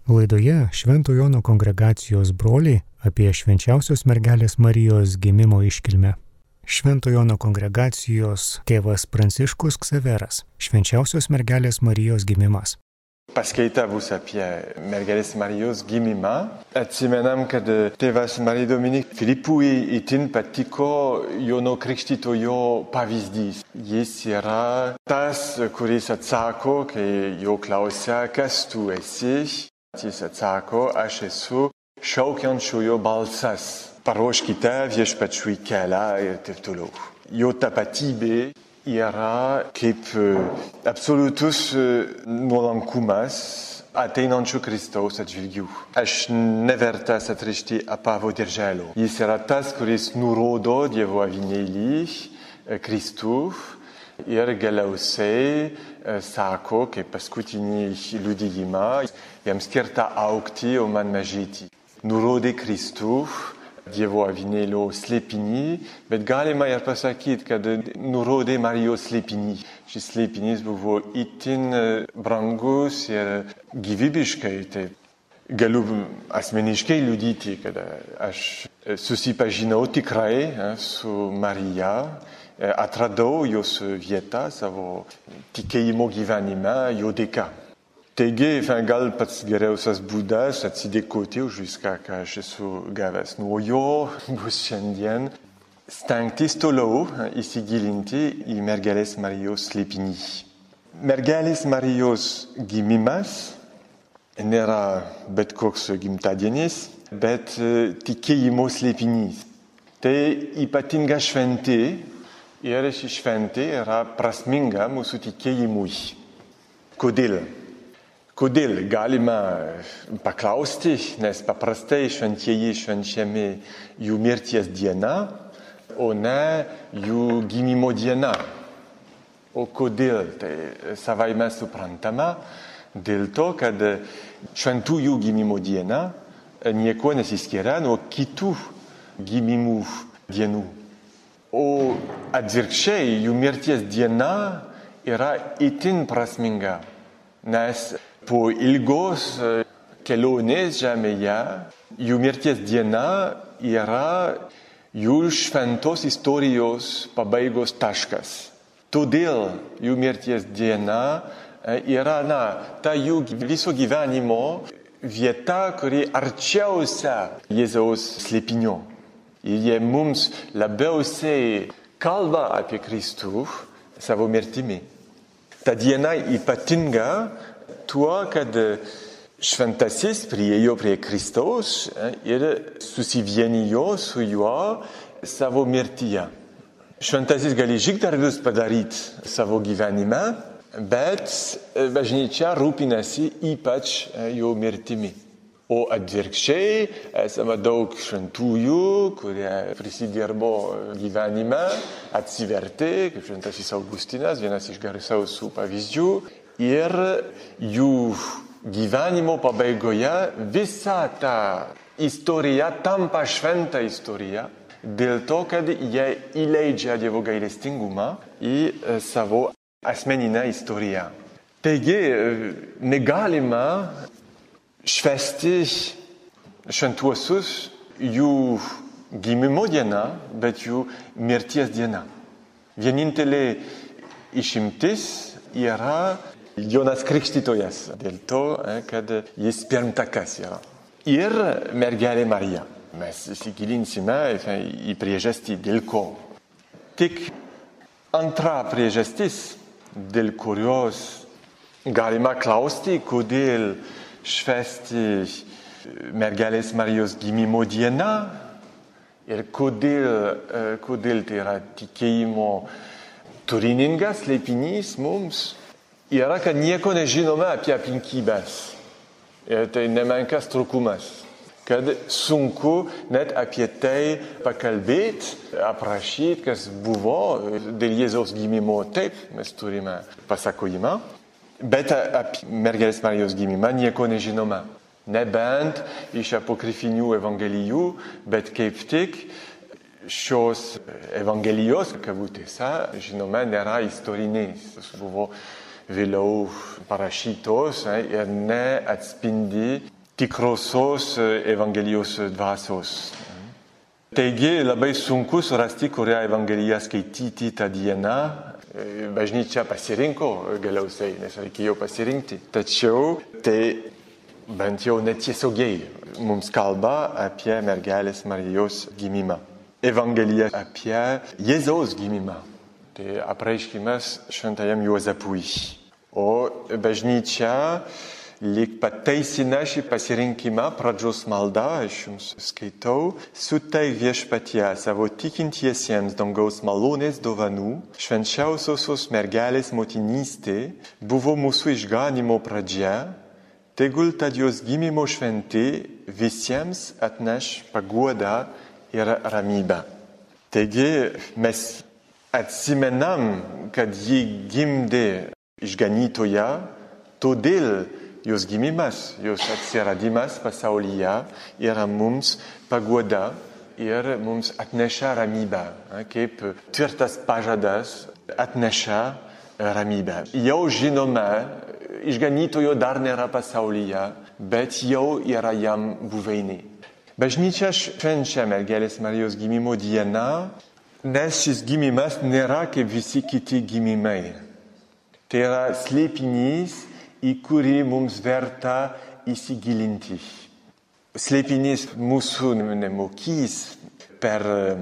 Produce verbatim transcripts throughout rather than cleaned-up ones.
Laidoje Švento Jono kongregacijos broliai apie švenčiausios mergelės Marijos gimimo iškilmę. Švento Jono kongregacijos tėvas Pranciškus Ksaveras. Švenčiausios mergelės Marijos gimimas. Paskaitavus apie mergelės Marijos gimimą, atsimenam, kad tėvas Marija Dominik Filipui itin patiko Jono Krikštytojo pavyzdys. Jis yra tas, kuris atsako, kai jo klausia, kas tu esi. Jis atsako, aš esu šaukiančiojo balsas. Paruoškite viešpačiui kelią ir taip toliau. Jo tapatybė yra kaip absoliutus nuolankumas ateinančio Kristaus atžvilgiu. Aš nevertas atrišti apavo dirželio. Jis yra tas, kuris nurodo Dievo avinėlį Kristų ir galiausiai sako, kaip paskutinį liudijimą, jam skirta augti, o man mažėti. Nurodė Kristų, Dievo avinėlio slėpinį, bet galima ir pasakyti, kad nurodė Marijos slėpinį. Šis slėpinys buvo itin brangus ir gyvybiškai. Tai galiu asmeniškai liudyti, kad aš susipažinau tikrai su Marija, atradau jos vietą savo tikėjimo gyvenime jo dėka. Taigi, gal pats geriausias būdas atsidėkoti už viską, ką aš esu gavęs nuo jo, bus šiandien stengtis toliau įsigilinti į mergelės Marijos slėpinį. Mergelės Marijos gimimas nėra bet koks gimtadienis, bet tikėjimo slėpinys. Tai ypatinga šventė ir ši šventė yra prasminga mūsų tikėjimui. Kodėl? Kodėl galima paklausti, nes paprastai šventieji švenčiami jų mirties diena, o ne jų gimimo diena. O kodėl? Tai savaime suprantama, dėl to, kad šventųjų gimimo diena nieko nesiskiria nuo kitų gimimų dienų. O atvirkščiai jų mirties diena yra itin prasminga, nes po ilgos kelionės žemėje jų mirties diena yra jų šventos istorijos pabaigos taškas. Todėl jų mirties diena yra na, ta jų viso gyvenimo vieta, kuri arčiausia Jėzaus slėpinio. Ir jie mums labiausiai kalba apie Kristų savo mirtimi. Ta diena ypatinga tuo, kad šventasis priėjo prie Kristaus ir susivienijo su juo savo mirtyje. Šventasis gali žygdarbius padaryti savo gyvenime, bet bažnyčia rūpinasi ypač jo mirtimi. O atvirkščiai esame daug šventųjų, kurie prisidirbo gyvenime, atsivertė, kaip šventasis Augustinas, vienas iš garsiausių pavyzdžių. Ir jų gyvenimo pabaigoje visa ta istorija tampa šventa istorija, dėl to, kad jie įleidžia Dievo gailestingumą į savo asmeninę istoriją. Taigi negalima švęsti šventuosius jų gimimo dieną, bet jų mirties dieną. Vienintelė išimtis yra Jonas Krikštytojas, dėl to, kad jis pirmtakas yra. Ir mergelė Marija. Mes įsigilinsime į priežastį, dėl ko. Tik antra priežastis, dėl kurios galima klausti, kodėl švęsti mergelės Marijos gimimo dieną ir kodėl, kodėl tai yra tikėjimo turiningas slėpinys mums, yra, kad nieko nežinome apie aplinkybės. Ir tai nemenkas trūkumas, kad sunku net apie tai pakalbėti, aprašyti, kas buvo dėl Jėzaus gimimo. Taip, mes turime pasakojimą. Bet apie mergelės Marijos gimimą nieko nežinome. Nebent iš apokrifinių evangelijų, bet kaip tik šios evangelijos, kabutėse, žinome, nėra istorinės. Buvo vėliau parašytos ir neatspindi tikrosios Evangelijos dvasios. Taigi labai sunku surasti, kurią Evangeliją skaityti tą dieną. Bažnyčia pasirinko galiausiai, nes reikėjo pasirinkti. Tačiau tai bent jau netiesiogiai mums kalba apie mergelės Marijos gimimą. Evangelija apie Jėzaus gimimą. Tai apreiškimas šventajam Juozapui. O bažnyčia lyg pateisina šį pasirinkimą, pradžios malda, aš jums skaitau, suteik viešpatie savo tikintiesiems dangaus malonės dovanų, švenčiausiosios mergelės motinystė buvo mūsų išganymo pradžia, tegul tad jos gimimo šventė visiems atneš paguodą ir ramybę. Taigi mes atsimenam, kad ji gimdė išganytoją, todėl jos gimimas, jos atsiradimas pasaulyje yra mums paguoda ir mums atneša ramybę, kaip tvirtas pažadas atneša ramybę. Jau žinome, išganytojo dar nėra pasaulyje, bet jau yra jam buveinė. Bažnyčia švenčia mergelės Marijos gimimo dieną, nes šis gimimas nėra kaip visi kiti gimimai. Tai yra slėpinys, į kurį mums verta įsigilinti. Slėpinys mūsų nemokys per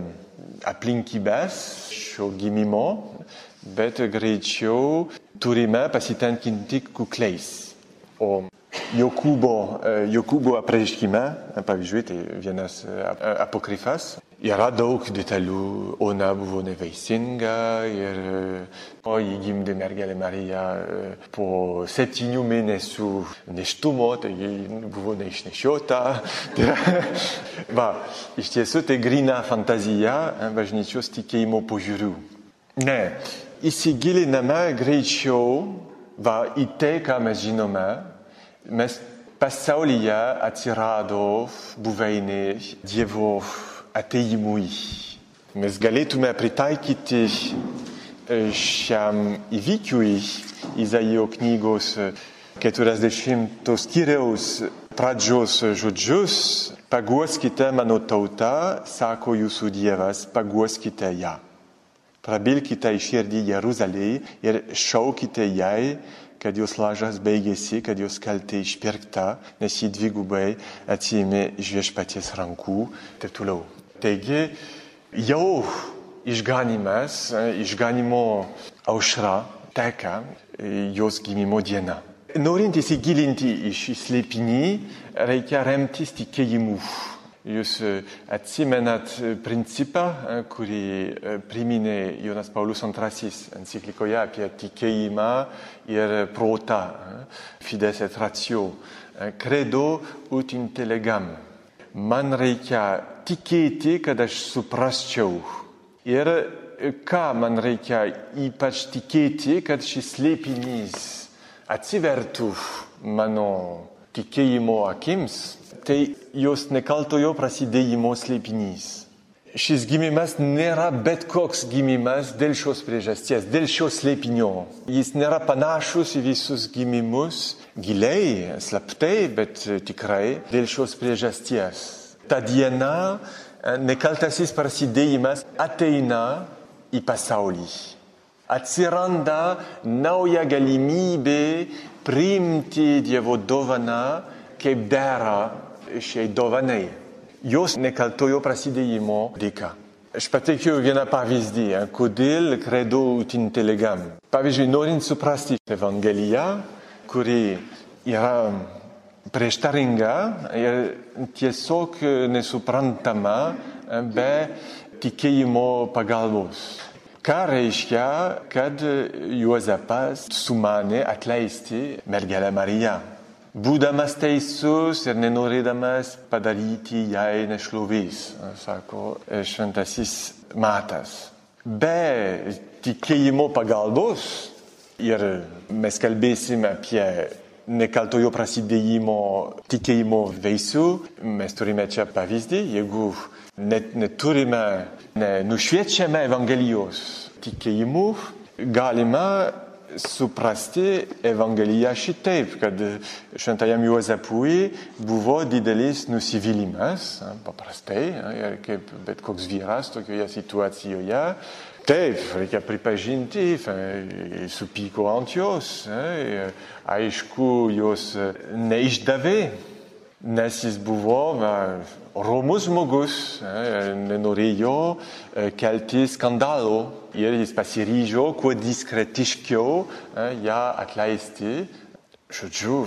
aplinkybės šio gimimo, bet greičiau turime pasitenkinti kukliais. O Jokūbo, Jokūbo apreiškime, pavyzdžiui, tai vienas apokrifas, yra daug detalių. Ona buvo nevaisinga ir o jį gimdė mergelė Marija po septynių mėnesių nėštumo, taigi buvo neišnešiota. Va, iš tiesų tai gryna fantazija bažnyčios tikėjimo požiūrių. Ne, įsigiliname greičiau va, į tai, ką mes žinome. Mes pasaulyje atsirado buveinė Dievo atėjimui. Mes galėtume pritaikyti šiam įvykiui Izaijo knygos keturiasdešimto skyriaus pradžios žodžius. Paguoskite mano tautą, sako jūsų Dievas, paguoskite ją. Prabilkite į širdį Jeruzalei ir šaukite jai, kad jos lažas baigėsi, kad jos kaltė išpirkta, nes ji dvigubai atsiėmė iš viešpaties rankų, taip toliau. Taigi, jau išganimas, išganimo aušra teka jos gimimo diena. Norint įsigilinti į šį slėpinį, reikia remtis tikėjimu. Jūs atsimenat principą, kurį priminė Jonas Paulius antrasis enciklikoje apie tikėjimą ir protą, fides et ratio, credo ut intellegam. Man reikia tikėti, kad aš suprasčiau. Ir ką man reikia ypač tikėti, kad šis slėpinys atsivertų mano tikėjimo akims, tai jos nekaltojo prasidėjimo slėpinys. Šis gimimas nėra bet koks gimimas dėl šios priežasties, dėl šios slėpinio. Jis nėra panašus į visus gimimus, giliai, slaptai, bet tikrai dėl šios priežasties. Ta diena nekaltasis prasidėjimas ateina į pasaulį. Atsiranda nauja galimybė priimti Dievo dovaną kaip dera šiai dovanai. Jos nekaltojo prasidėjimo dėka. Aš pateikiau vieną pavyzdį, kodėl credo ut intellegam. Pavyzdžiui, norint suprasti Evangeliją, kuri yra prieštaringa ir tiesiog nesuprantama be tikėjimo pagalbos. Ką reiškia, kad Juozapas sumanė atleisti mergelę Mariją? Būdamas teisus ir nenorėdamas padaryti jai nešlovės, sako šventasis Matas. Be tikėjimo pagalbos, ir mes kalbėsim apie nekaltojo prasidėjimo tikėjimo vaisių, mes turime čia pavyzdį, jeigu net neturime, nenušviečiame Evangelijos tikėjimu, galima suprasti Evangeliją šitaip, kad šventajam Juozapui buvo didelis nusivylimas, paprastai, ir kaip bet koks vyras tokioje situacijoje. Taip, reikia pripažinti, supyko ant jos, aišku, jos neišdavė, nes jis buvo va, romus žmogus, nenorėjo kelti skandalo ir jis pasiryžo kuo diskretiškiau ją atleisti. Žodžiu,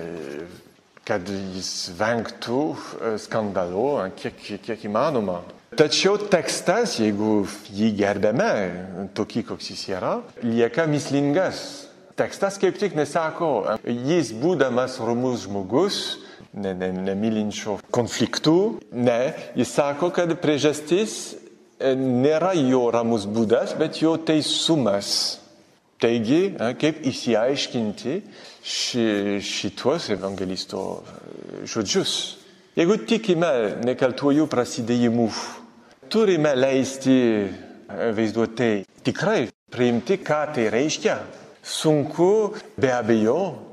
kad jis vengtų skandalo, kiek, kiek įmanoma. Tačiau tekstas, jeigu jį gerbėme, tokį koks jis yra, lieka mįslingas. Tekstas kaip tik nesako, jis būdamas romus žmogus, ne, ne, nemylinčio konfliktų, ne, jis sako, kad priežastis nėra jo ramus būdas, bet jo teisumas. Taigi, kaip išsiaiškinti ši, šitos evangelisto žodžius. Jeigu tikime nekaltuoju prasidėjimu, turime leisti vaizduotei tikrai priimti, ką tai reiškia. Sunku, be abejo,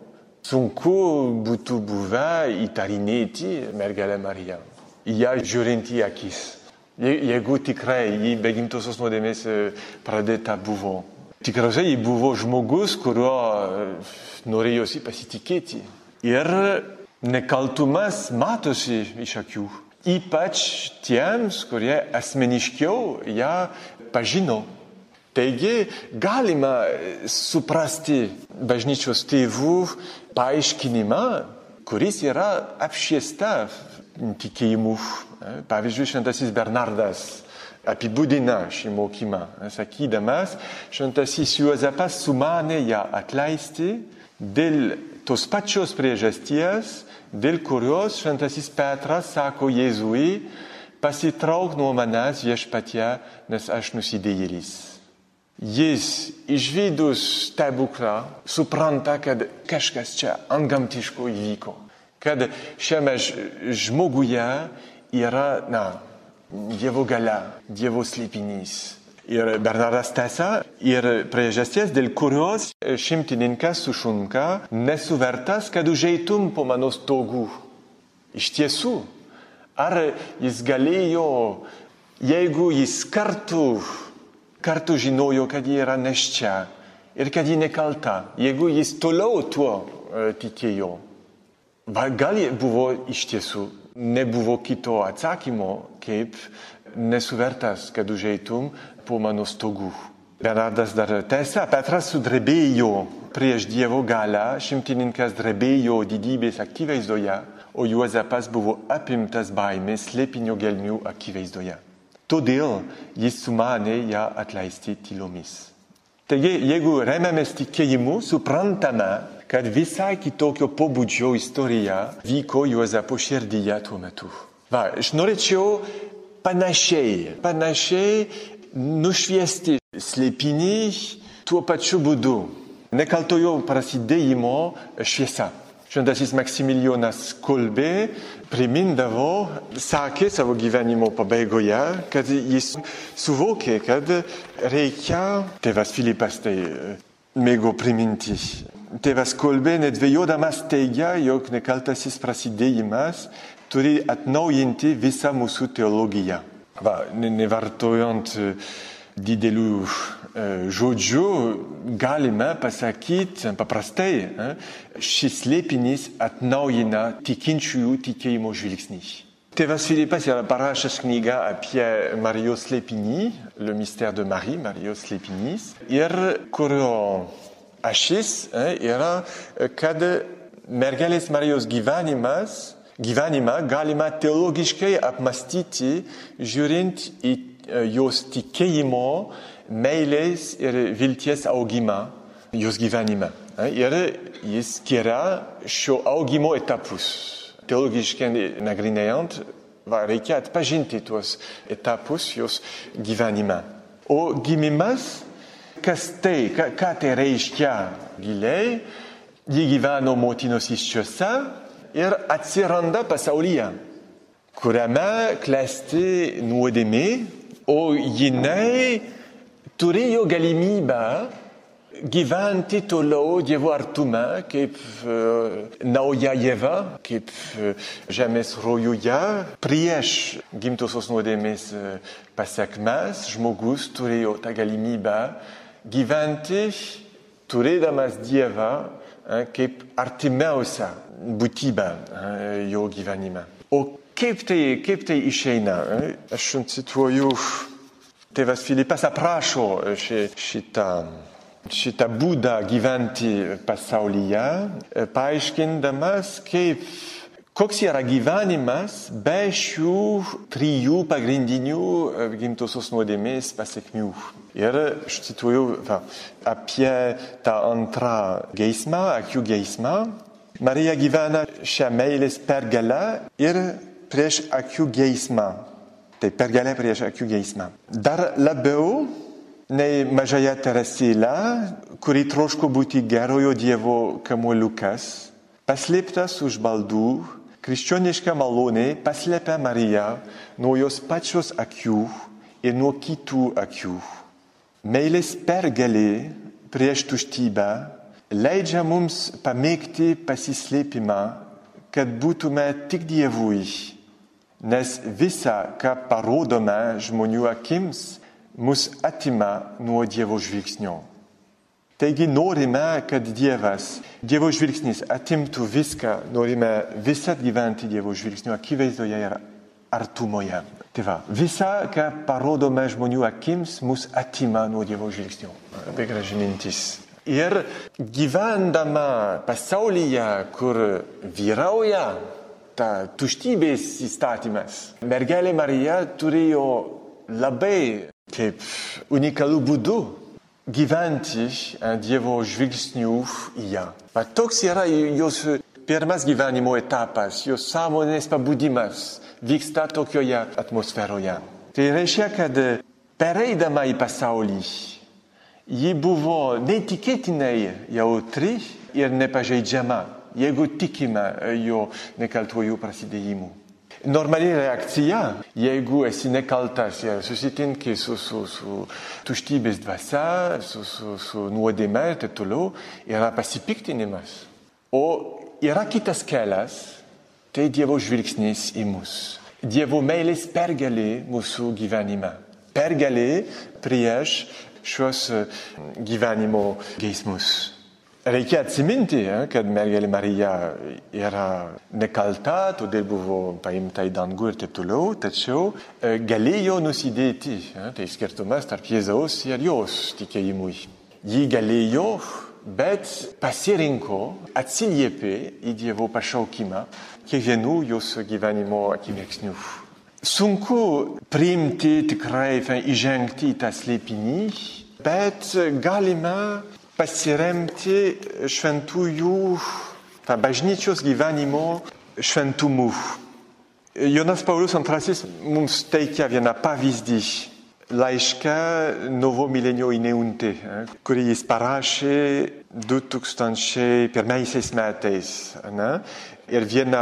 sunku būtų buvę įtarinėti mergelę Mariją, ją žiūrint į akis. Jeigu tikrai jį be gimtosios nuodėmės pradėta buvo. Tikriausiai jį buvo žmogus, kuriuo norėjosi pasitikėti. Ir nekaltumas matosi iš akių. Ypač tiems, kurie asmeniškiau ją pažino. Taigi galima suprasti bažnyčios tėvų paaiškinimą, kuris yra apšviesta tikėjimu. Pavyzdžiui, šventasis Bernardas apibūdina šį mokymą, sakydamas, šventasis Juozapas sumanė ją atleisti dėl tos pačios priežasties, dėl kurios šventasis Petras sako Jėzui, pasitrauk nuo manęs viešpatie, nes aš nusidėjėlis. Jis išvydus stebuklą supranta, kad kažkas čia antgamtiško įvyko, kad šiame žmoguje yra, na, Dievo galia, Dievo slėpinys. Ir Bernardas tęsia, ir priežasties, dėl kurios šimtininkas sušunka, nesu vertas, kad užeitum po mano stogų. Iš tiesų, ar jis galėjo, jeigu jis kartu, kartu žinojo, kad ji yra neščia ir kad ji nekalta, jeigu jis toliau tuo uh, tikėjo, gal buvo iš tiesų, nebuvo kito atsakymo, kaip nesu vertas, kad užeitum po mano stogų. Bernardas dar tęsia, Petras sudrebėjo prieš Dievo galią, šimtininkas drebėjo didybės akivaizdoje, o Juozapas buvo apimtas baimės slėpinio gelmių akivaizdoje. Todėl jis sumanė ją atleisti tylomis. Taigi, jeigu remiamės tikėjimu, suprantame, kad visai kitokio pobūdžio istorija vyko Juozapo širdyje tuo metu. Va, aš norėčiau panašiai, panašiai nušviesti slėpinį tuo pačiu būdu. Nekaltojo prasidėjimo šviesa. Šventasis Maksimilijonas Kolbė primindavo, sakė savo gyvenimo pabaigoje, kad jis suvokė, kad reikia, tėvas Filipas tai mėgo priminti. Tėvas Kolbė nedvejodamas teigia, jog nekaltasis prasidėjimas turi atnaujinti visą mūsų teologiją. Va, nevartojant didelių žodžių, galime pasakyti paprastai, šis slėpinys atnaujina tikinčiųjų tikėjimo žvilgsnį. Tėvas Filipas yra parašęs knygą apie Marijos slėpinį, Le mystère de Marie, Marijos slėpinys, ir kurio ašis yra, kad mergelės Marijos gyvenimas, gyvenimą galima teologiškai apmastyti, žiūrint į jos tikėjimo, meilės ir vilties augimą jos gyvenime. Ir jis skiria šio augimo etapus. Teologiškai nagrinėjant, reikia atpažinti tuos etapus jos gyvenime. O gimimas, kas tai, ką tai reiškia giliai, ji gyveno motinos įsčiose ir atsiranda pasaulyje, kuriame klesti nuodėmė, o jinai turėjo galimybę gyventi toliau Dievo artume, kaip uh, nauja Jėva, kaip uh, žemės rojuje. Prieš gimtosios nuodėmės uh, pasekmes žmogus turėjo tą galimybę gyventi, turėdamas Dievą uh, kaip artimiausią būtybę uh, jo gyvenime. O kaip tai, kaip tai išeina? Aš cituoju, tėvas Filipas aprašo šitą, šitą būdą gyventi pasaulyje, paaiškindamas, kaip, koks yra gyvenimas be šių trijų pagrindinių gimtosios nuodėmės pasekmių. Ir aš cituoju va, apie tą antrą geismą, akių geismą. Marija gyvena šią meilės pergalę ir prieš akių geismą. Tai pergalė prieš akių geismą. Dar labiau nei mažąją Teresėlę, kuri troško būti gerojo Dievo kamuoliukas, paslėptas už baldų, krikščioniška malonė paslėpia Mariją nuo jos pačios akių ir nuo kitų akių. Meilės pergalė prieš tuštybę leidžia mums pamėgti pasislėpimą, kad būtume tik Dievui, nes visa, ką parodome žmonių akims, mus atima nuo Dievo žvilgsnio. Taigi norime, kad Dievas, Dievo žvilgsnis atimtų viską, norime visat gyventi Dievo žvilgsnio akivaizdoje ir artumoje. Tai va, visa, ką parodome žmonių akims, mus atima nuo Dievo žvilgsnio. Labai graži mintis. Ir gyvendama pasaulyje, kur vyrauja ta tuštybės įstatymas, mergelė Marija turėjo labai kaip unikalų būdu gyventi Dievo žvilgsnių į ją. Bet toks yra jos pirmas gyvenimo etapas, jos sąmonės pabudimas vyksta tokioje atmosferoje. Tai reiškia, kad pereidama į pasaulį, ji buvo neįtikėtinai jautri ir nepažeidžiama, jeigu tikime jo nekaltuoju prasidėjimu. Normali reakcija, jeigu esi nekaltas ir susitinki su, su, su tuštybės dvasia, su, su, su nuodėme ir taip toliau, yra pasipiktinimas. O yra kitas kelias, tai Dievo žvilgsnis į mus. Dievo meilės pergalė mūsų gyvenime. Pergalė prieš šios gyvenimo geismus. Reikia atsiminti, kad mergelė Marija yra nekalta, todėl buvo paimta į dangų ir taip toliau, tačiau galėjo nusidėti. Tai skirtumas tarp Jėzaus ir jos tikėjimui. Ji galėjo, bet pasirinko, atsiliepė į Dievo pašaukimą kiekvienų jos gyvenimo akimirksnių. Sunku priimti tikrai, įžengti į tą slėpinį, bet galime pasiremti šventųjų, tą bažnyčios gyvenimo šventumu. Jonas Paulius antrasis mums teikia vieną pavyzdį laišką Novo milenio įneunti, kurį jis parašė du tūkstančiai pirmaisiais metais. Ne? Ir viena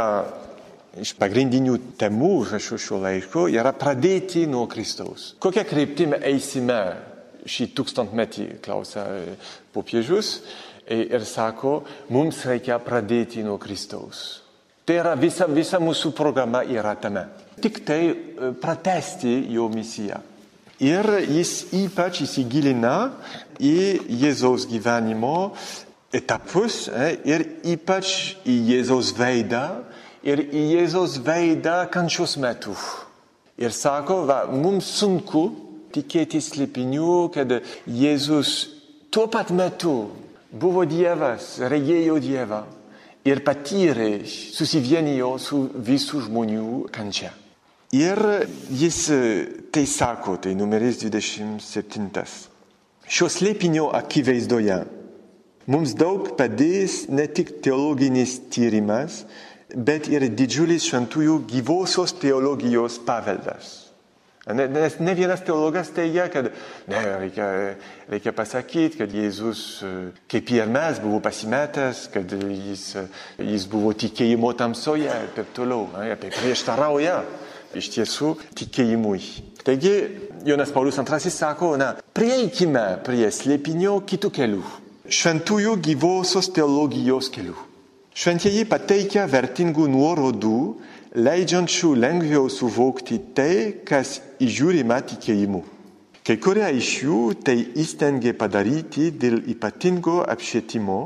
iš pagrindinių temų šio laiško yra pradėti nuo Kristaus. Kokia kryptimi eisime šį tūkstantmetį, klausia popiežius, ir sako, mums reikia pradėti nuo Kristaus. Tai yra visa, visa mūsų programa yra tame. Tik tai pratęsti jo misiją. Ir jis ypač įsigilina į Jėzaus gyvenimo etapus ir ypač į Jėzaus veidą ir į Jėzaus veidą kančios metu. Ir sako, va, mums sunku tikėti slėpinių, kad Jėzus tuo pat metu buvo Dievas, regėjo Dievą ir patyrė, susivienijo su visų žmonių kančia. Ir jis tai sako, tai numeris dvidešimt septintas. Šio slėpinio akivaizdoje mums daug padės ne tik teologinis tyrimas, bet ir didžiulis šventųjų gyvosios teologijos paveldas. Nes ne vienas teologas teigia, kad ne, reikia, reikia pasakyti, kad Jėzus, kaip ir mes, buvo pasimetęs, kad jis, jis buvo tikėjimo tamsoje ir taip toliau. Tai prieštarauja iš tiesų tikėjimui. Taigi, Jonas Paulius antrasis sako, na, prieikime prie slėpinio kitų kelių. šventųjų gyvosios teologijos keliu. Šventieji pateikia vertingų nuorodų, leidžiančių lengviau suvokti tai, kas įžiūrima tikėjimu. Kai kurie iš jų tai įstengė padaryti dėl ypatingo apšvietimo,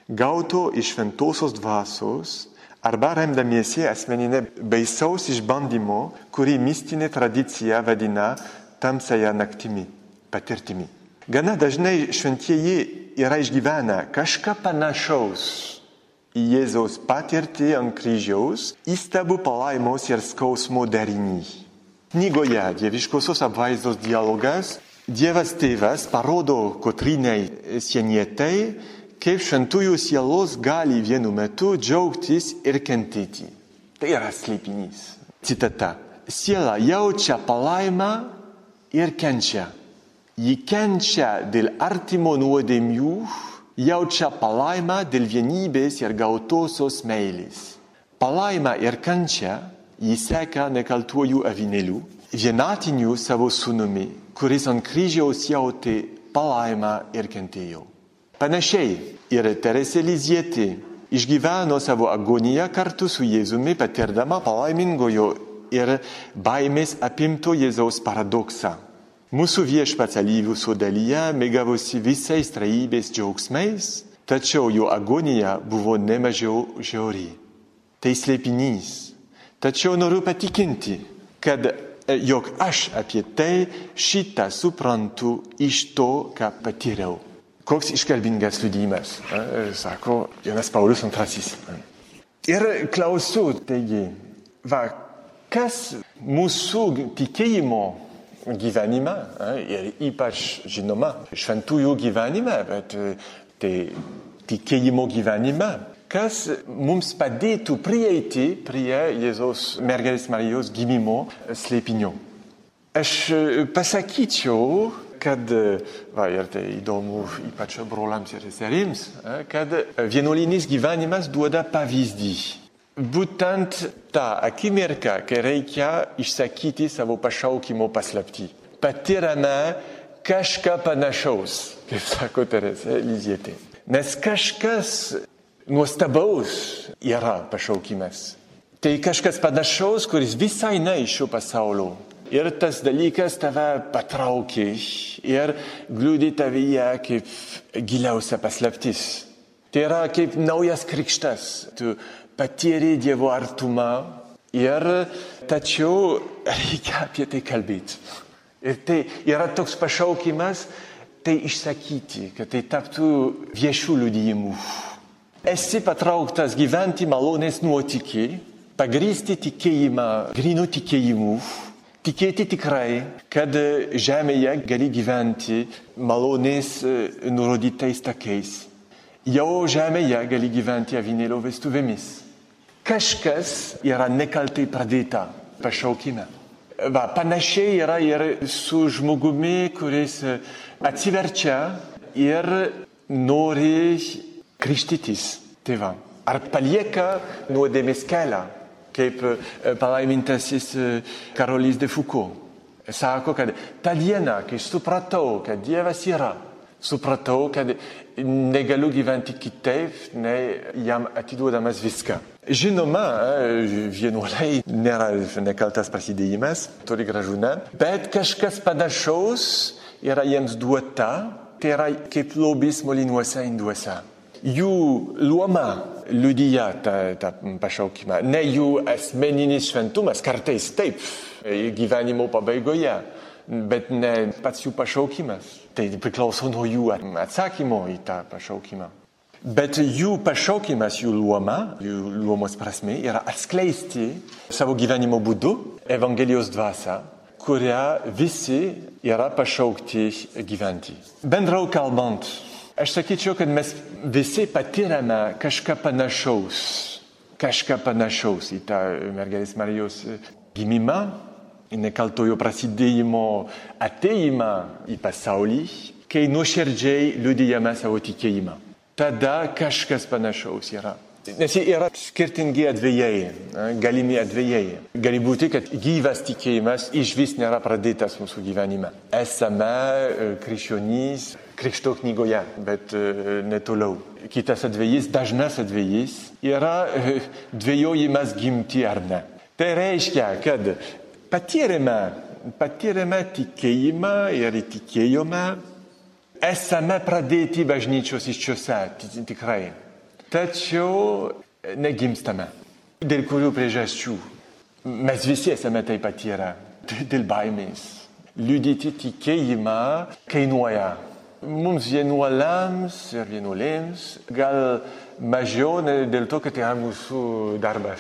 gauto iš šventosios dvasios, arba remdamiesi asmeninė baisaus išbandymo, kurį mistinė tradicija vadina tamsiąją naktimi, patirtimi. Gana dažnai šventieji yra išgyvenę kažką panašaus į Jėzaus patirtį ant kryžiaus, įstabų palaimos ir skausmo derinį. Knygoje Dieviškosios apvaizdos dialogas Dievas Tėvas parodo Kotrynai Sienietei, kaip šventųjų sielos gali vienu metu džiaugtis ir kentėti. Tai yra slėpinys. Citata. Siela jaučia palaimą ir kenčia. Ji kenčia dėl artimo nuodėmių, jaučia palaimą dėl vienybės ir gautosios meilės. Palaimą ir kančią ji seka nekaltuoju avinėliu, vienatiniu savo sūnumi, kuris ant kryžiaus jautė palaimą ir kentėjo. Panašiai ir Teresė Lizietė išgyveno savo agoniją kartu su Jėzumi, patirdama palaimingojo ir baimės apimto Jėzaus paradoksą. Mūsų viešpats alyvų sodalyje mėgavosi visais trejybės džiaugsmais, tačiau jo agonija buvo nemažiau žiauri. Tai slėpinys. Tačiau noriu patikinti, kad jog aš apie tai šitą suprantu iš to, ką patyriau. Koks iškalbingas liudijimas, sako Jonas Paulius antrasis. Ir klausiu, taigi, va, kas mūsų tikėjimo gyvenime, ir ypač žinoma šventųjų gyvenime, bet tai tikėjimo gyvenime, kas mums padėtų prieiti prie Jėzaus mergelės Marijos gimimo slėpinio. Aš pasakyčiau, kad, va, ir tai įdomu ypač brolams ir seserims, kad vienuolinis gyvenimas duoda pavyzdį. Būtent ta akimirka, kai reikia išsakyti savo pašaukimo paslaptį. Patiriame kažką panašaus, kaip sako Teresė Lizietė. Nes kažkas nuostabaus yra pašaukimas. Tai kažkas panašaus, kuris visai ne iš šio pasaulio. Ir tas dalykas tave patraukė ir glūdi tavyje kaip giliausia paslaptis. Tai yra kaip naujas krikštas. Tu patyrė Dievo artumą ir tačiau reikia apie tai kalbėti. Ir tai yra toks pašaukimas, tai išsakyti, kad tai taptų viešų liudijimų. Esi patrauktas gyventi malonės nuotykį, pagrįsti tikėjimą, grynų tikėjimų, tikėti tikrai, kad žemėje gali gyventi malonės nurodytais takais. Jau žemėje gali gyventi avinėlio vestuvėmis. Kažkas yra nekaltai pradėta pašaukime. Va, panašiai yra ir su žmogumi, kuris atsiverčia ir nori krikštytis. Tai va. Ar palieka nuodėmės kelią, kaip palaimintasis Karolis de Foucault. Sako, kad tą dieną, kai supratau, kad Dievas yra, supratau, kad negaliu gyventi kitaip, nei jam atiduodamas viską. Žinoma, vienuoliai nėra nekaltas prasidėjimas, toli gražu ne, bet kažkas panašaus yra jiems duota, tai yra kaip lobis molinuose induose. Jų luoma liudija tą, tą pašaukimą, ne jų asmeninis šventumas, kartais taip, gyvenimo pabaigoje, bet ne pats jų pašaukimas. Tai priklauso nuo jų atsakymo į tą pašaukimą. Bet jų pašaukimas, jų luoma, jų luomos prasme yra atskleisti savo gyvenimo būdu Evangelijos dvasią, kurią visi yra pašaukti gyventi. Bendrau kalbant, aš sakyčiau, kad mes visi patiriame kažką panašaus, kažką panašaus į tą mergelės Marijos gimimą, į nekaltojo prasidėjimo ateimą į pasaulį, kai nuoširdžiai liudijame savo tikėjimą. Tada kažkas panašaus yra. Nes jie yra skirtingi atvejai, galimi atvejai. Gali būti, kad gyvas tikėjimas iš vis nėra pradėtas mūsų gyvenime. Esame krikščionys Krikšto knygoje, bet netoliau. Kitas atvejis, dažnas atvejis, yra dvejojimas gimti ar ne. Tai reiškia, kad patyrėme, patyrėme tikėjimą ir įtikėjome, esame pradėti bažnyčios iščiose, tikrai. Tačiau negimstame. Dėl kurių priežasčių? Mes visi esame tai patyrę. Dėl baimės. Liudyti tikėjimą kainuoja. Mums vienuolams ir vienuolėms gal mažiau dėl to, kad tai yra mūsų darbas.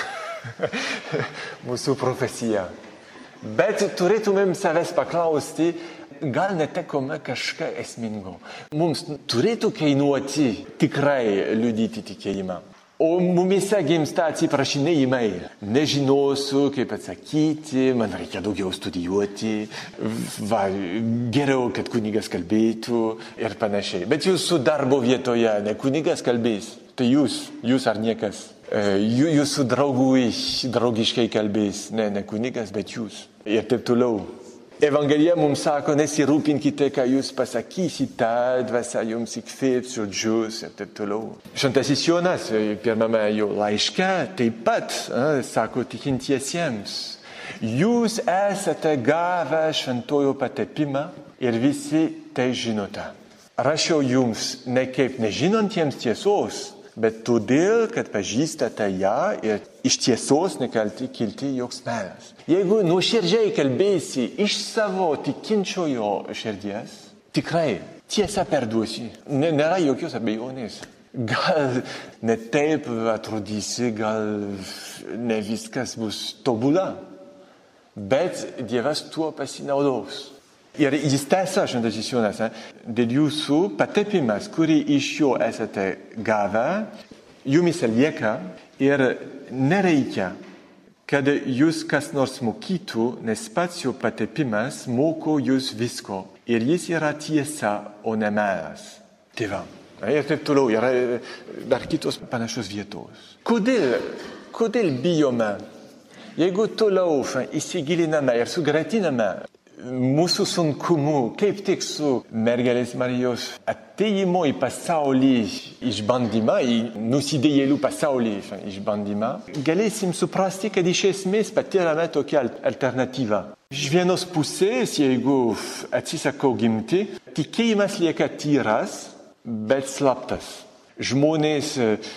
Mūsų profesija. Bet turėtumėm savęs paklausti, gal netekome kažką esmingo. Mums turėtų kainuoti tikrai liudyti tikėjimą. O mumise gimsta atsiprašinėjimai. Nežinosiu, kaip atsakyti, man reikia daugiau studijuoti, va, geriau, kad kunigas kalbėtų ir panašiai. Bet jūsų darbo vietoje ne kunigas kalbės, tai jūs, jūs ar niekas. Jūsų draugui draugiškai kalbės, ne, ne kunigas, bet jūs. Ir taip toliau. Evangelija mums sako, nesirūpinkite, ką jūs pasakysite, dvasia jums įkvėps žodžius ir taip toliau. Šventasis Jonas pirmame jo laiške taip pat sako tikintiesiems, jūs esate gavę šventojo patepimą ir visi tai žinote. Rašiau jums ne kaip nežinantiems tiesos, bet todėl, kad pažįstate ją ir iš tiesos nekalti kilti joks melas. Jeigu nuoširdžiai kalbėsi iš savo tikinčiojo širdies, tikrai tiesą perduosi, nėra jokios abejonės. Gal ne taip atrodysi, gal ne viskas bus tobula, bet Dievas tuo pasinaudos. Ir jis tęsia, šventasis Jonas, dėl jūsų patepimas, kurį iš jo esate gavę, jumise lieka ir nereikia, kad jūs kas nors mokytų, nes pats jo patepimas moko jūs visko. Ir jis yra tiesa, o ne melas. Tai va. Ir taip toliau, yra dar kitos panašios vietos. Kodėl, kodėl bijome? Jeigu toliau įsigiliname ir sugratiname mūsų sunkumų, kaip tik su mergelės Marijos atėjimo į pasaulį išbandymą, į nusidėjėlių pasaulį išbandymą, galėsim suprasti, kad iš esmės patyrame tokią alternatyvą. Iš vienos pusės, jeigu atsisakau gimti, tikėjimas lieka tyras, bet slaptas. Žmonės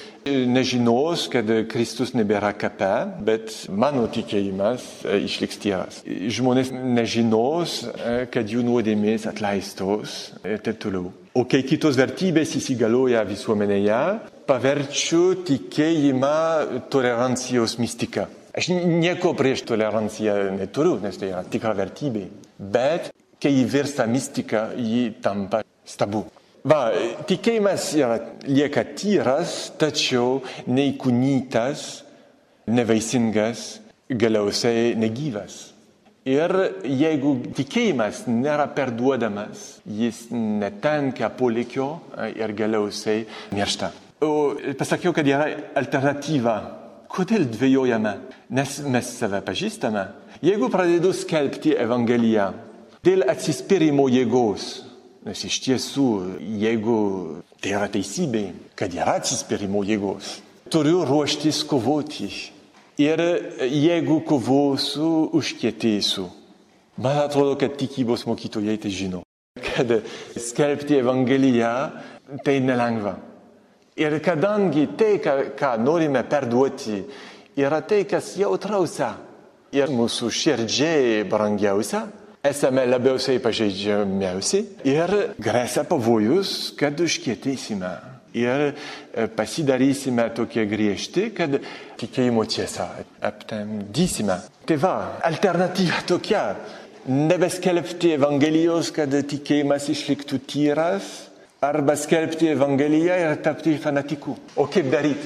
nežinos, kad Kristus nebėra kape, bet mano tikėjimas išliks tyras. Žmonės nežinos, kad jų nuodėmės atleistos ir taip toliau. O kai kitos vertybės įsigalioja visuomenėje, paverčiu tikėjimą tolerancijos mistika. Aš nieko prieš toleranciją neturiu, nes tai yra tikra vertybė. Bet kai ji virsta mistika, ji tampa stabu. Va, tikėjimas yra, lieka tyras, tačiau neįkūnytas, nevaisingas, galiausiai negyvas. Ir jeigu tikėjimas nėra perduodamas, jis netenka polikio ir galiausiai miršta. O pasakiau, kad yra alternatyva. Kodėl dvejojame? Nes mes save pažįstame. Jeigu pradedu skelbti Evangeliją dėl atsispyrimo jėgos, nes iš tiesų, jeigu tai yra teisybė, kad yra atsispyrimo jėgos, turiu ruoštis kovoti. Ir jeigu kovosiu, užkietėsiu. Man atrodo, kad tikybos mokytojai tai žino. Kad skelbti Evangeliją tai nelengva. Ir kadangi tai, ką, ką norime perduoti, yra tai, kas jautrausia ir mūsų širdžiai brangiausia, esame labiausiai pažeidžiamiausi ir gresia pavojus, kad užkietėsime ir pasidarysime tokie griežti, kad tikėjimo tiesą aptemdysime. Tai va, alternatyva tokia, nebeskelbti Evangelijos, kad tikėjimas išliktų tyras, arba skelbti Evangeliją ir tapti fanatiku. O kaip daryti?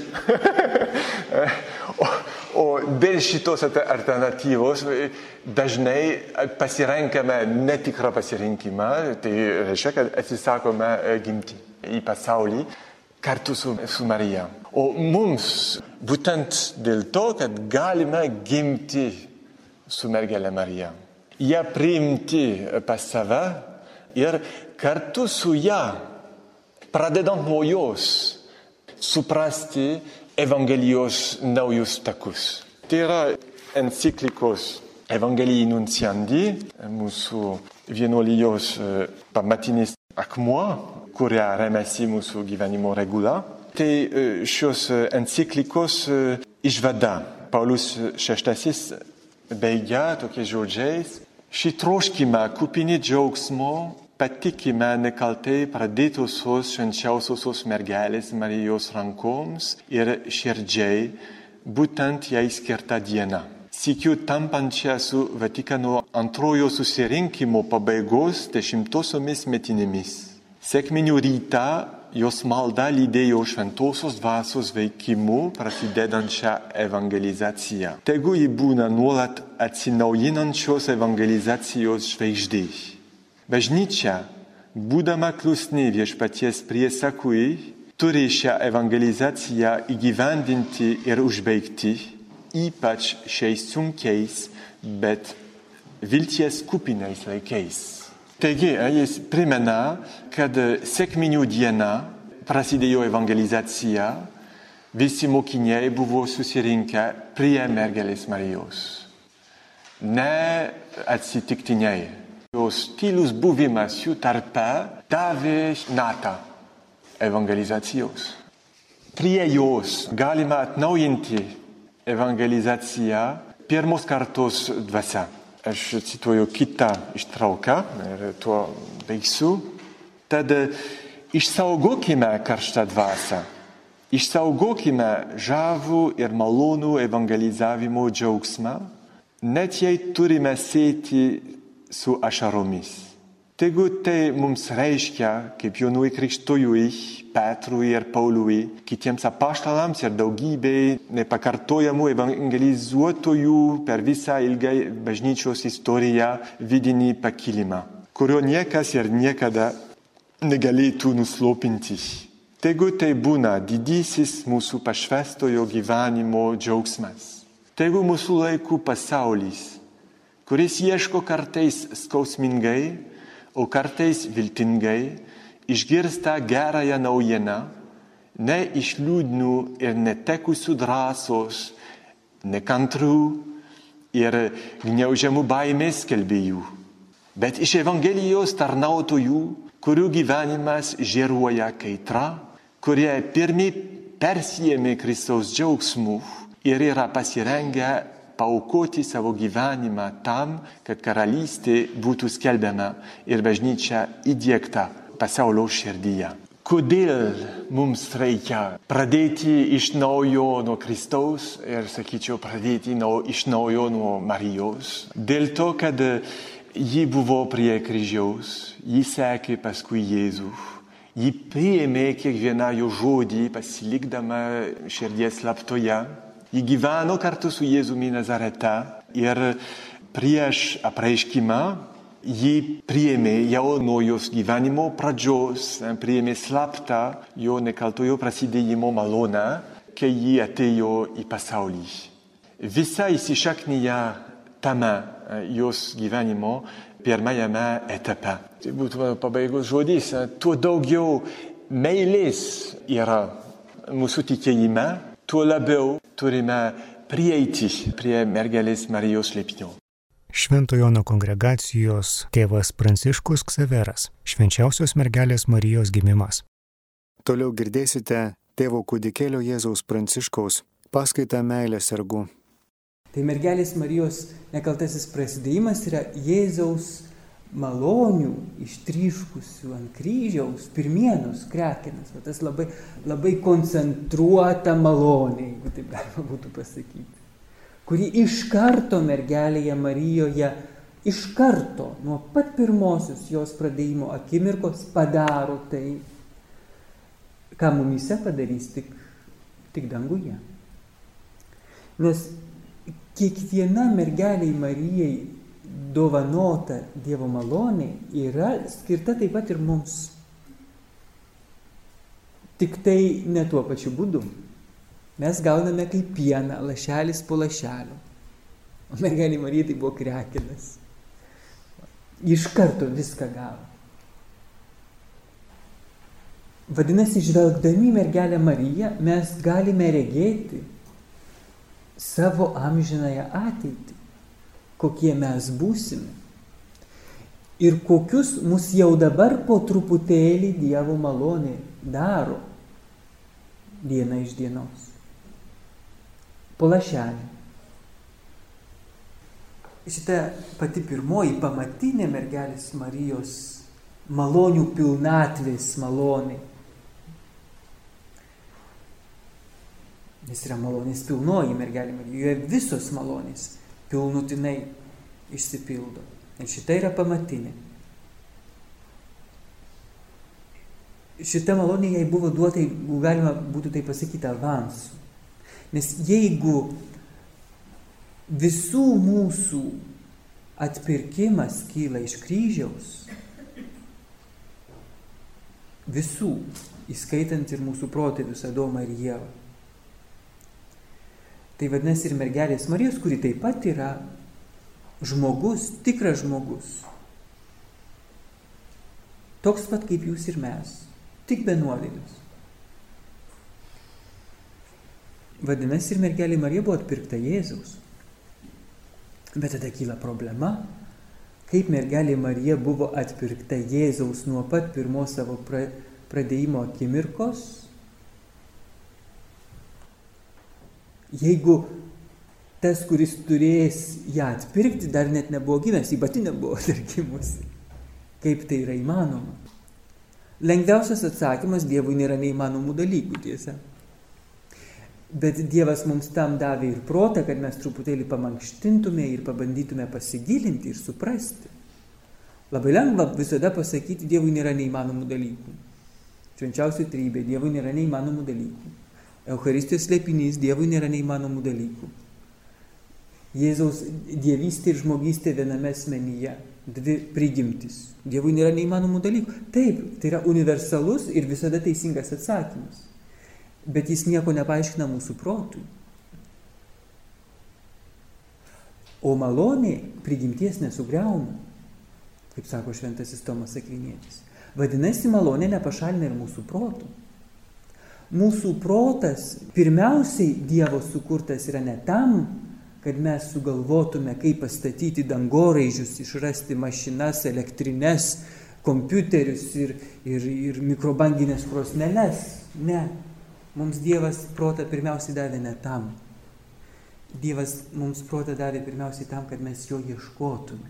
o, o dėl šitos alternatyvos dažnai pasirenkame netikrą pasirinkimą, tai reiškia, kad atsisakome gimti į pasaulį, kartu su, su Marija. O mums būtent dėl to, kad galime gimti su mergelė Marija. Ją priimti pas save ir kartu su ją, pradedant nuo jos, suprasti Evangelijos naujus takus. Tai yra enciklikos Evangelii Nunciandi, mūsų vienuolijos pamatinis akmuo, kuria remiasi mūsų gyvenimo regula. Tai šios enciklikos išvada. Paulius šeštasis baigia tokiais žodžiais: šį troškimą kupini džiaugsmo patikime nekaltai pradėtosios švenčiausiosios mergelės Marijos rankoms ir širdžiai, būtent jai skirta diena. Sykiu tampančia su Vatikano antrojo susirinkimo pabaigos dešimtosiomis metinėmis. Sekminių rytą jos malda lydėjo šventosios dvasios veikimu prasidedančią evangelizaciją. Tegu ji būna nuolat atsinaujinančios evangelizacijos žvaigždė. Bažnyčia, būdama klusni viešpaties priesakui, turi šią evangelizaciją įgyvendinti ir užbaigti, ypač šiais sunkiais, bet vilties kupinais laikais. Taigi, jis primena, kad sekminių diena prasidėjo evangelizacija, visi mokiniai buvo susirinkę prie mergelės Marijos. Ne atsitiktiniai. Jos tylus buvimas jų tarpe davė natą evangelizacijos. Prie jos galima atnaujinti evangelizaciją pirmos kartos dvasia. Aš cituoju kitą ištrauką ir tuo baigsiu. Tad išsaugokime karštą dvasią, išsaugokime žavų ir malonų evangelizavimo džiaugsmą, net jei turime sėti su ašaromis. Tegu tai mums reiškia, kaip Jonui Krikštytojui, Petrui ir Pauliui, kitiems apaštalams ir daugybei nepakartojamų evangelizuotojų per visą ilgą bažnyčios istoriją vidinį pakilimą, kurio niekas ir niekada negalėtų nuslopinti. Tegu tai būna didysis mūsų pašvęstojo gyvenimo džiaugsmas. Tegu mūsų laikų pasaulis, kuris ieško kartais skausmingai, o kartais viltingai, išgirsta gerąją naujieną, ne iš liūdnų ir netekusių drąsos, nekantrų ir gniaužiamų baimės skelbėjų, bet iš Evangelijos tarnautojų, kurių gyvenimas žėruoja kaitra, kurie pirmi persijėmė Kristaus džiaugsmų ir yra pasirengę paaukoti savo gyvenimą tam, kad karalystė būtų skelbiama ir bažnyčia įdiegta pasaulio širdyje. Kodėl mums reikia pradėti iš naujo nuo Kristaus ir, sakyčiau, pradėti nuo, iš naujo nuo Marijos? Dėl to, kad ji buvo prie kryžiaus, ji sekė paskui Jėzų, ji priėmė kiekvieną jo žodį, pasilikdama širdies slaptoje. Ji gyveno kartu su Jėzumi Nazarete ir prieš apreiškimą ji priėmė jau nuo jos gyvenimo pradžios, priėmė slaptą jo nekaltojo prasidėjimo malonę, kai ji atėjo į pasaulį. Visa įsišaknyja tame jos gyvenimo pirmajame etape. Tai būtų mano pabaigos žodis. Tuo daugiau meilės yra mūsų tikėjime, tuo labiau turime prieiti prie mergelės Marijos slėpinio. Švento Jono kongregacijos tėvas Pranciškus Ksaveras. Švenčiausios mergelės Marijos gimimas. Toliau girdėsite tėvo kūdikėlio Jėzaus Pranciškaus paskaitą meilės sargų. Tai mergelės Marijos nekaltasis prasidėjimas yra Jėzaus malonių ištryškusių ant kryžiaus pirmienos krekenas. O tas labai, labai koncentruota malonė, jeigu taip galima būtų pasakyti, kuri iš karto mergelėje Marijoje, iš karto nuo pat pirmosios jos pradėjimo akimirkos padaro tai, ką mumyse padarys tik, tik danguje. Nes kiekviena mergelei Marijai dovanota Dievo malonė yra skirta taip pat ir mums. tik tai ne tuo pačiu būdu. Mes gauname kaip pieną, lašelis po lašelio. O mergelė Marija tai buvo krekinas. Iš karto viską gavo. Vadinasi, žvelgdami mergelę Mariją, mes galime regėti savo amžinąją ateitį, kokie mes būsime ir kokius mus jau dabar po truputėlį Dievo malonė daro diena iš dienos. Po lašelį. Šita pati pirmoji pamatinė mergelės Marijos malonių pilnatvės malonė. Nes yra malonės pilnoji mergelė Marija, joje visos malonės pilnutinai išsipildo. Ir šita yra pamatinė. Šita malonė jai buvo duota, jeigu galima būtų tai pasakyti, avansu. Nes jeigu visų mūsų atpirkimas kyla iš kryžiaus, visų, įskaitant ir mūsų protėvius Adomą ir Ievą, tai vadinasi ir mergelės Marijos, kuri taip pat yra žmogus, tikras žmogus. Toks pat kaip jūs ir mes, tik be nuodėmės. Vadinasi, ir mergelė Marija buvo atpirkta Jėzaus. Bet tada kyla problema, kaip mergelė Marija buvo atpirkta Jėzaus nuo pat pirmos savo pradėjimo akimirkos, jeigu tas, kuris turės ją atpirkti, dar net nebuvo gimęs, ji pati nebuvo dar gimusi. Kaip tai yra įmanoma? Lengviausias atsakymas, Dievui nėra neįmanomų dalykų, tiesa. Bet Dievas mums tam davė ir protą, kad mes truputėlį pamankštintume ir pabandytume pasigilinti ir suprasti. Labai lengva visada pasakyti, Dievui nėra neįmanomų dalykų. Švenčiausioji Trejybė, Dievui nėra neįmanomų dalykų. Eucharistijos slėpinys, Dievui nėra neįmanomų dalykų. Jėzaus dievystė ir žmogystė viename asmenyje, dvi prigimtis. Dievui nėra neįmanomų dalykų. Taip, tai yra universalus ir visada teisingas atsakymas. Bet jis nieko nepaaiškina mūsų protui. O malonė prigimties nesugriauna, kaip sako šventasis Tomas Akvinietis. Vadinasi, malonė nepašalina ir mūsų protų. Mūsų protas pirmiausiai Dievo sukurtas yra ne tam, kad mes sugalvotume, kaip pastatyti dangoraižius, išrasti mašinas, elektrines, kompiuterius ir, ir, ir mikrobanginės krosneles. Ne. Mums Dievas protą pirmiausiai davė ne tam. Dievas mums protą davė pirmiausiai tam, kad mes jo ieškotume.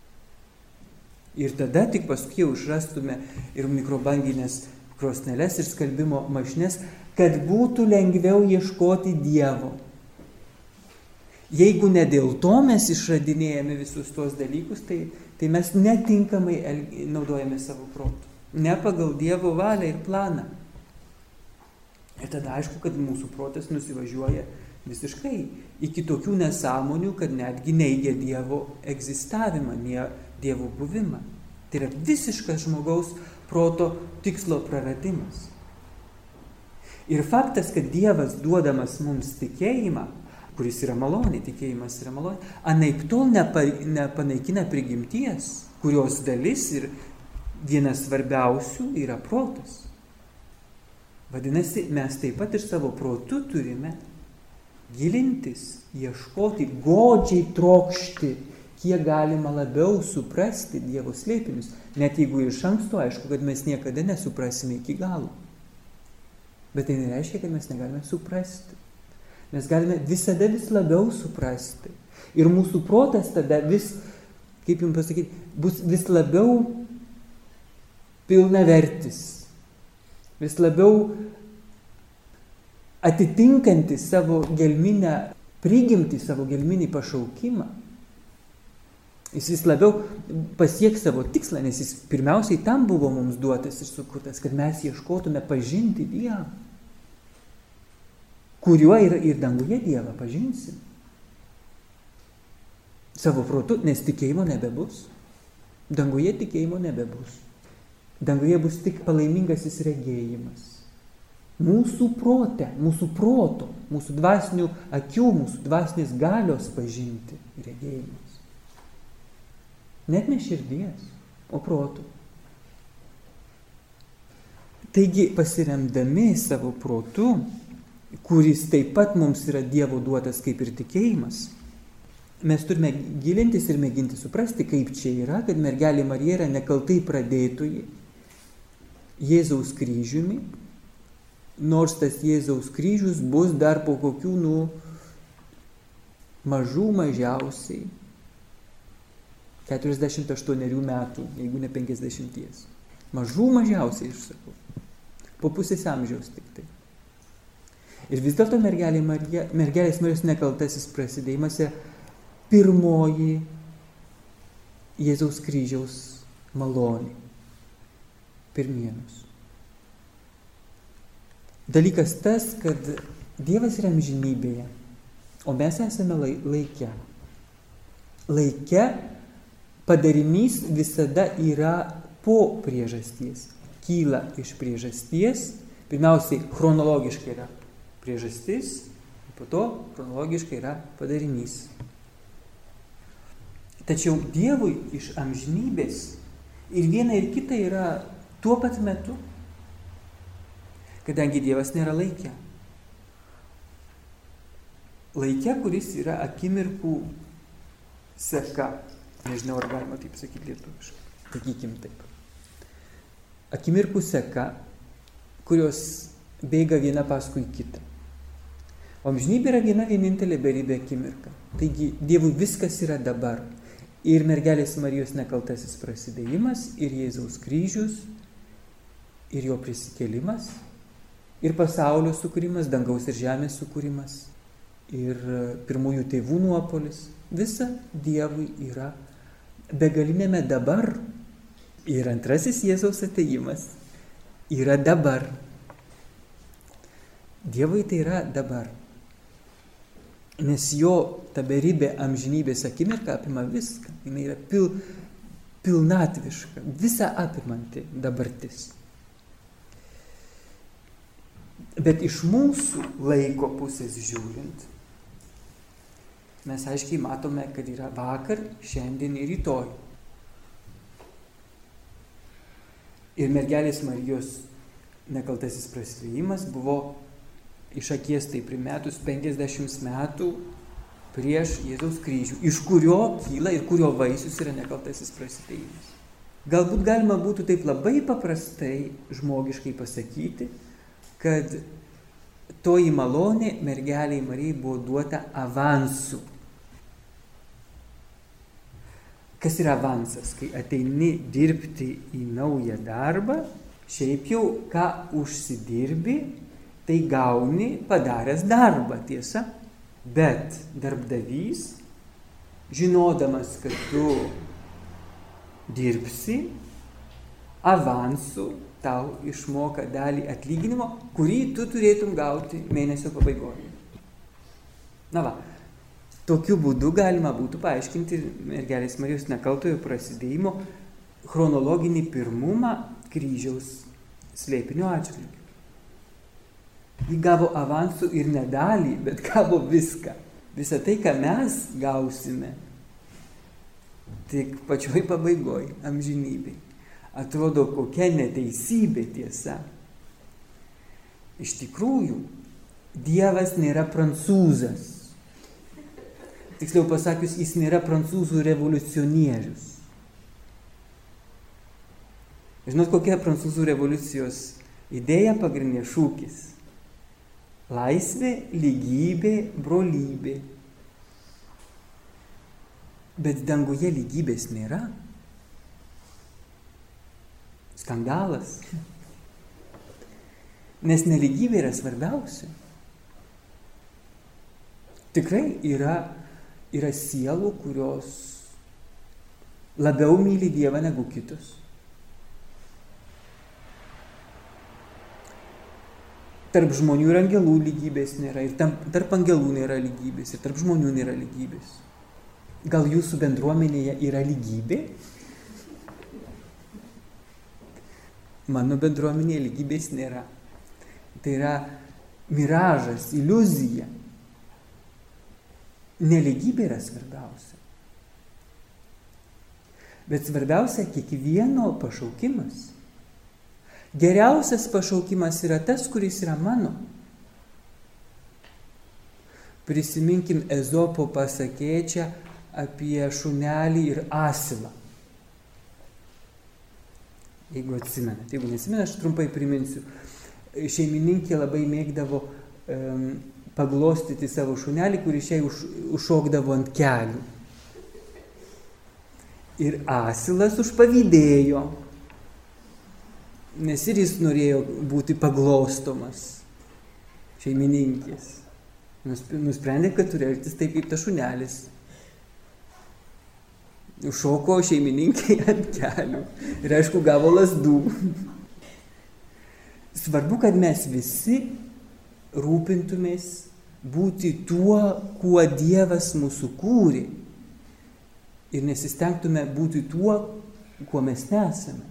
Ir tada tik paskui jau išrastume ir mikrobanginės krosneles ir skalbimo mašines, kad būtų lengviau ieškoti Dievo. Jeigu ne dėl to mes išradinėjame visus tuos dalykus, tai, tai mes netinkamai naudojame savo protų. Ne pagal Dievo valią ir planą. Ir tada aišku, kad mūsų protas nusivažiuoja visiškai iki tokių nesąmonių, kad netgi neigia Dievo egzistavimą, ne Dievo buvimą. Tai yra visiškas žmogaus proto tikslo praradimas. Ir faktas, kad Dievas duodamas mums tikėjimą, kuris yra malonė, tikėjimas yra malonė, anaip tol nepa, nepanaikina prigimties, kurios dalis ir vienas svarbiausių yra protas. Vadinasi, mes taip pat ir savo protu turime gilintis, ieškoti, godžiai trokšti, kiek galima labiau suprasti Dievo slėpinius, net jeigu iš anksto aišku, kad mes niekada nesuprasime iki galo. Bet tai nereiškia, kad mes negalime suprasti. Mes galime visada vis labiau suprasti. Ir mūsų protas tada vis, kaip jums pasakyti, bus vis labiau pilnavertis, vis labiau atitinkantis savo gelminę prigimtį, savo gelminį pašaukimą. Jis vis labiau pasieks savo tikslą, nes jis pirmiausiai tam buvo mums duotas ir sukurtas, kad mes ieškotume pažinti Dievą, kuriuo ir, ir danguje Dievą pažinsim. Savo protu, nes tikėjimo nebebus. Danguje tikėjimo nebebus. Danguje bus tik palaimingasis regėjimas. mūsų prote, mūsų proto, mūsų dvasinių akių, mūsų dvasinės galios pažinti regėjimas. Net ne širdies, o protų. Taigi, pasiremdami savo protu, kuris taip pat mums yra Dievo duotas kaip ir tikėjimas, mes turime gilintis ir mėginti suprasti, kaip čia yra, kad mergelė Marija yra nekaltai pradėtoji Jėzaus kryžiumi, nors tas Jėzaus kryžius bus dar po kokių, nu, mažų mažiausiai keturiasdešimt aštuonerių metų, jeigu ne penkiasdešimties. Mažų mažiausiai, aš sakau. Po pusės amžiaus tik tai. Ir vis dėlto mergelė Marija, mergelės Marijos nekaltasis prasidėjimas yra pirmoji Jėzaus kryžiaus malonė. Pirmienus. Dalykas tas, kad Dievas yra amžinybėje, o mes esame laike. Laike padarinys visada yra po priežasties. Kyla iš priežasties, pirmiausiai chronologiškai yra priežastis, po to chronologiškai yra padarinys. Tačiau Dievui iš amžinybės ir viena ir kita yra tuo pat metu, kadangi Dievas nėra laike. Laike, kuris yra akimirkų seka. Nežinau, ar galima taip sakyti lietuviškai. Sakykim taip. Akimirkų seka, kurios bėga viena paskui kitą. O amžinybė yra viena vienintelė beribė akimirka. Taigi Dievui viskas yra dabar. Ir mergelės Marijos nekaltasis prasidėjimas, ir Jėzaus kryžius, ir jo prisikėlimas, ir pasaulio sukūrimas, dangaus ir žemės sukūrimas, ir pirmųjų tėvų nuopolis. Visa Dievui yra begalinėme dabar. Ir antrasis Jėzaus atėjimas yra dabar. Dievui tai yra dabar. Nes jo ta beribė amžinybės akimirka apima viską. Jis yra pil, pilnatviška, visa apimanti dabartis. Bet iš mūsų laiko pusės žiūrint, mes aiškiai matome, kad yra vakar, šiandien ir rytoj. Ir mergelės Marijos nekaltasis prasidėjimas buvo iš akies tai primetus penkiasdešimt metų prieš Jėzaus kryžių, iš kurio kyla ir kurio vaisius yra nekaltasis prasidėjimas. Galbūt galima būtų taip labai paprastai žmogiškai pasakyti, kad toji malonė mergelei Marijai buvo duota avansu. Kas yra avansas? Kai ateini dirbti į naują darbą, šiaip jau ką užsidirbi, tai gauni padaręs darbą, tiesa. Bet darbdavys, žinodamas, kad tu dirbsi, avansu tau išmoka dalį atlyginimo, kurį tu turėtum gauti mėnesio pabaigoje. Na va. Tokiu būdu galima būtų paaiškinti mergelės Marijos nekaltojo prasidėjimo chronologinį pirmumą kryžiaus slėpinio atžvilgiu. Ji gavo avansų ir ne dalį, bet gavo viską. Visą tai, ką mes gausime, tik pačioj pabaigoj, amžinybėj. Atrodo, kokia neteisybė tiesa. Iš tikrųjų, Dievas nėra prancūzas. Tiksliau pasakius, jis nėra prancūzų revoliucionierius. Žinot, kokia prancūzų revoliucijos idėja pagrindinė šūkis? Laisvė, lygybė, brolybė. Bet danguje lygybės nėra. Skandalas. Nes nelygybė yra svarbiausia. Tikrai yra Yra sielų, kurios labiau myli Dievą negu kitus. Tarp žmonių ir angelų lygybės nėra, ir tarp angelų nėra lygybės, ir tarp žmonių nėra lygybės. Gal jūsų bendruomenėje yra lygybė? Mano bendruomenėje lygybės nėra. Tai yra miražas, iliuzija. Neligybė yra svarbiausia. Bet svarbiausia kiekvieno pašaukimas. Geriausias pašaukimas yra tas, kuris yra mano. Prisiminkim Ezopo pasakėčią apie šunelį ir asilą. Jeigu atsimenat, jeigu nesimenat, aš trumpai priminsiu. Šeimininkė labai mėgdavo um, paglostyti savo šunelį, kuris šiai už, užšokdavo ant kelių. Ir asilas užpavydėjo, nes ir jis norėjo būti paglostomas šeimininkės. Nusprendė, kad turi elgtis taip kaip tas šunelis. Užšoko šeimininkai ant kelių ir aišku gavo lazdų. Svarbu, kad mes visi rūpintumės būti tuo, kuo Dievas mūsų kūrė ir nesistengtume būti tuo, kuo mes nesame.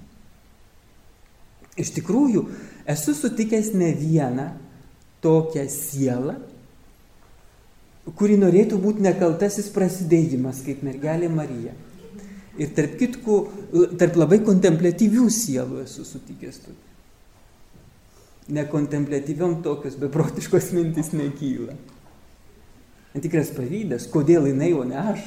Iš tikrųjų, esu sutikęs ne vieną tokią sielą, kuri norėtų būti nekaltasis prasidėjimas, kaip mergelė Marija. Ir tarp kitkų, tarp labai kontempliatyvių sielų esu sutikęs tokių. Nekontempliatyviom tokios beprotiškos mintis nekyla. Tikras pavydas, kodėl jinai, o ne aš.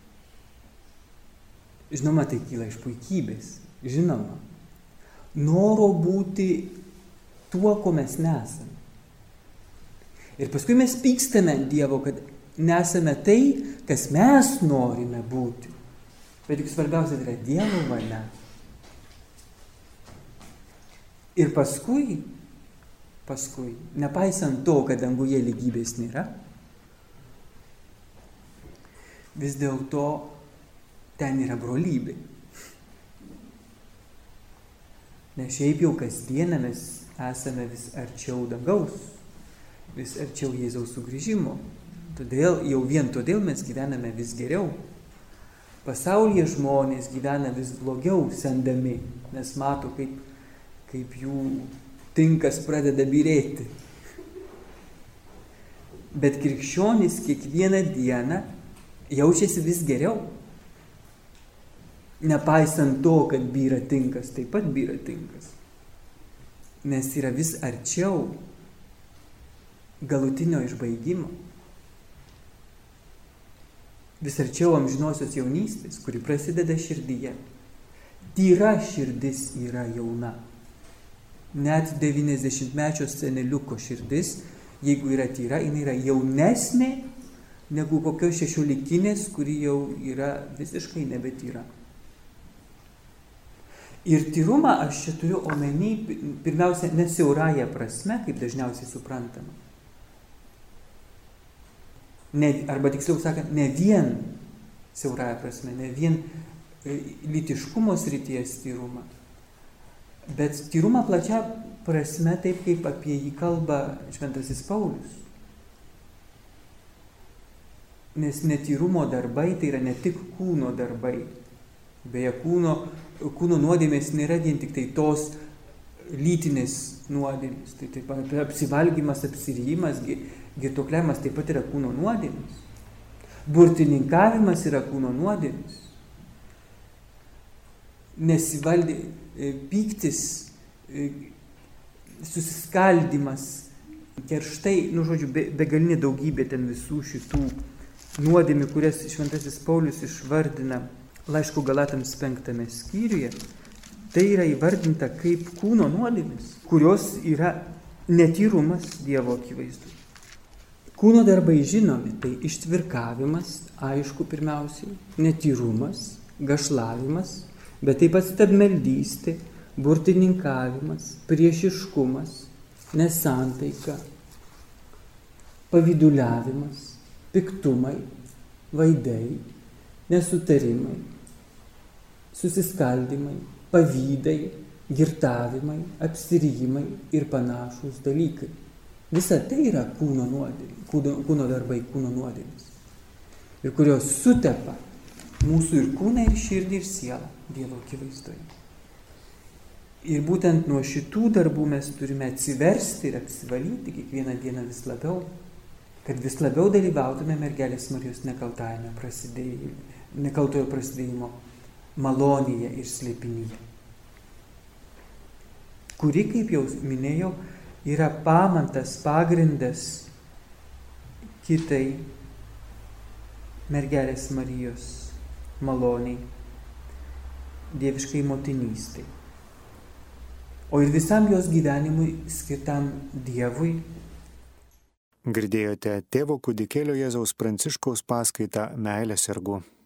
Žinoma, tai kyla iš puikybės. Žinoma. Noro būti tuo, ko mes nesame. Ir paskui mes pykstame ant Dievo, kad nesame tai, kas mes norime būti. Bet juk svarbiausia yra Dievo valia. Ir paskui, paskui, nepaisant to, kad danguje lygybės nėra, vis dėlto ten yra brolybė. Nes šiaip jau kasdieną mes esame vis arčiau dangaus, vis arčiau Jėzaus sugrįžimo. Todėl, jau vien todėl mes gyvename vis geriau. Pasaulyje žmonės gyvena vis blogiau sendami, nes mato, kaip, kaip jų tinkas pradeda byrėti. Bet krikščionys kiekvieną dieną jaučiasi vis geriau. Nepaisant to, kad byra tinkas, taip pat byra tinkas. Nes yra vis arčiau galutinio išbaigimo. Vis arčiau amžinosios jaunystės, kuri prasideda širdyje. Tyra širdis yra jauna. Net devyniasdešimtmečio seneliuko širdis, jeigu yra tyra, jinai yra jaunesnė negu kokios šešiolikinės, kuri jau yra visiškai nebetyra. Ir tyrumą aš čia turiu omeny, pirmiausia, ne siaurąją prasme, kaip dažniausiai suprantama. Ne, arba tiksliau sakant, ne vien siaurąją prasme, ne vien lytiškumo srities tyrumą, bet tyrumą plačia prasme, taip kaip apie jį kalba šventasis Paulius. Nes netyrumo darbai tai yra ne tik kūno darbai. Beje, kūno, kūno nuodėmės nėra vien tik tai tos lytinės nuodėmės. Tai taip pat apsivalgymas, apsirijimas, girtuokliavimas taip pat yra kūno nuodėmės. Burtininkavimas yra kūno nuodėmės. Nesivaldė, pyktis, susiskaldimas, kerštai, nu žodžiu, be, begalinė daugybė ten visų šitų nuodėmių, kurias šventasis Paulius išvardina laiško Galatams penktame skyriuje, tai yra įvardinta kaip kūno nuodėmės, kurios yra netyrumas Dievo akivaizdu. Kūno darbai žinomi, tai ištvirkavimas, aišku, pirmiausiai, netyrumas, gašlavimas, bet taip pat stabmeldystė, burtininkavimas, priešiškumas, nesantaika, pavyduliavimas, piktumai, vaidai, nesutarimai, susiskaldimai, pavydai, girtavimai, apsirijimai ir panašūs dalykai. Visa tai yra kūno, nuodėmė, kūno, kūno darbai, kūno nuodėmės. Ir kurios sutepa mūsų ir kūną, ir širdį, ir sielą Dievo akivaizdoje. Ir būtent nuo šitų darbų mes turime atsiversti ir apsivalyti kiekvieną dieną vis labiau, kad vis labiau dalyvautume mergelės Marijos nekaltajame prasidėjime, nekaltojo prasidėjimo malonėje ir slėpinyje, kuri, kaip jau minėjau, yra pamatas, pagrindas kitai mergelės Marijos maloniai, dieviškai motinystai. O ir visam jos gyvenimui skirtam Dievui. Girdėjote tėvo kūdikėlio Jėzaus Pranciškaus paskaitą Meilės sergu.